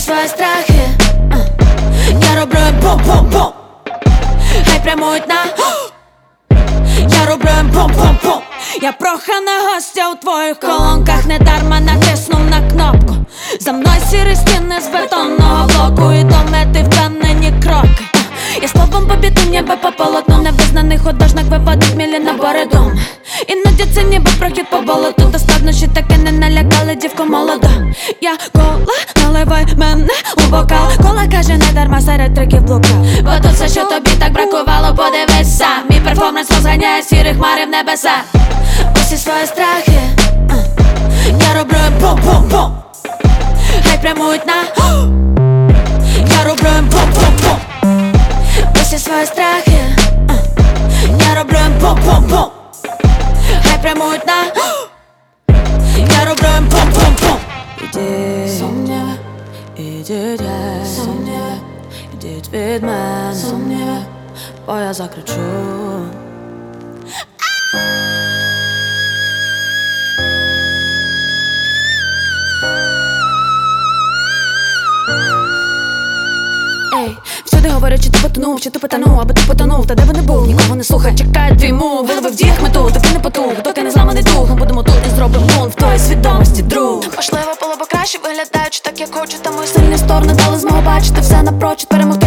свої страхи, я роблю їм бум-бум-бум. Хай прямують на я роблю їм бум-бум-бум. Я прохана гостя у твоїх колонках, недарма натиснув на кнопку. За мною сірі стіни з бетонного блоку, і до мети впевнені кроки. Я словом побіду ніби по полотну, невизнаний художник виводить мілі набори дум. Іноді це ніби прохід по болоту, та складнощі таки не налякали дівку молоду. Я кола, наливай мене у бокал, кола каже не дарма серед триків блукав. Бо тут все, що тобі так бракувало, подивись сам. Мій перформанс розганяє сірі хмари в небеса. Усі свої страхи, я роблю їм бум-бум-бум. Хай прямують на я роблю їм бум-бум-бум. Усі свої страхи, я роблю їм бум-бум-бум. Хай прямують на я роблю їм бум-бум-бум. Ідіть, сумніви, ідіть, сумніви, ідіть від мене, сумніви, бо я закричу. Ей, всюди говорять, чи ти потонув, чи ти потонув, або ти потонув, та де би не був, нікого не слухай, чекає твій мув. Виловив діях мету, доки не потух, доки не зламаний дух. Ми будемо тут і зробимо бунт в твоїй свідомості, друг. Можливо, було б краще, виглядаючи так, як хочу, та мої сильні сторони дали змогу бачити все напрочуд, перемогти